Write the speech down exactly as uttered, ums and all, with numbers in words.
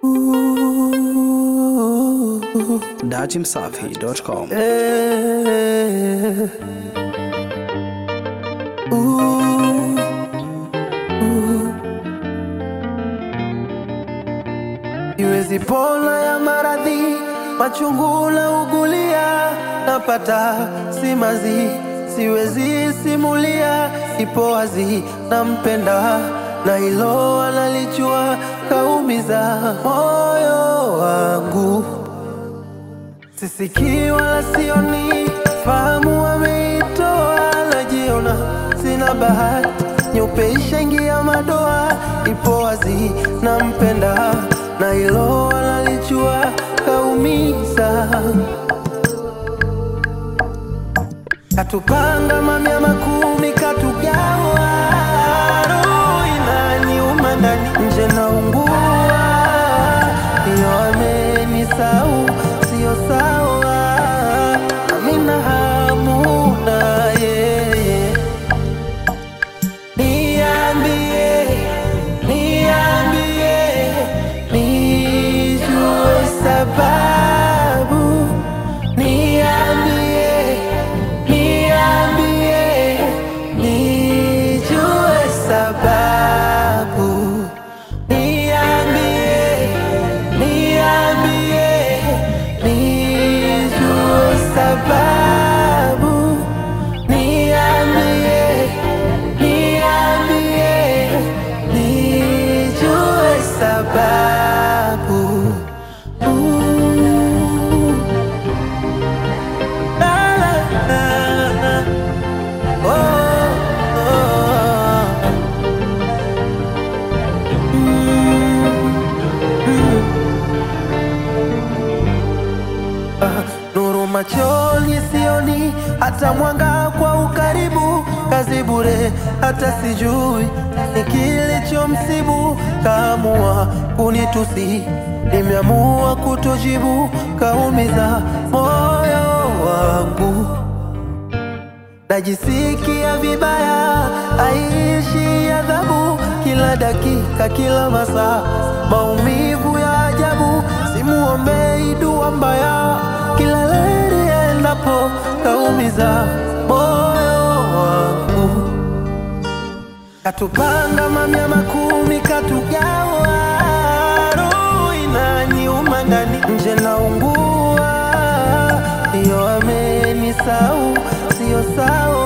dati msafi dot com. Iwezi pona ya maradhi, machungu na ugulia, napata simazi, siwezi simulia, ipo wazi nampenda, na hilo analijua, kaumiza moyo wangu. Sisikii wala sioni, fahamu wameitoa, najiona sina bahati, nyeupe ishaingia madoa, ipo wazi nampenda, na hilo analijua, kaumiza. Katupanga mamia makumi, katugawa, roho inaniuma ndani, nje naungua, iyo amenisahau, sio sawa, amina hamu na yeye. Niambie, niambie, nijue sababu. Niambie, niambie, nijue sababu. Niambie, niambie, nijue sababu. Niambie, niambie, nijue sababu. Ooh. La, la, la, la. Oh, oh. Mm, mm. Ah, nuru machoni sioni, hata mwanga kwa ukaribu, kazi bure hata sijui ni kilichomsibu, kaamua kunitusi, nimeamua kutojibu, kaumiza moyo wangu. Najisikia vibaya, aishi adhabu, kila dakika, kila masaa, maumivu ya ajabu, simuombei dua mbaya, kila leli endapo, kaumiza moyo wangu. Katupanga mamia makumi, katugawa, roho inaniuma ndani, nje naungua, iyo amenisahau, sio sawa.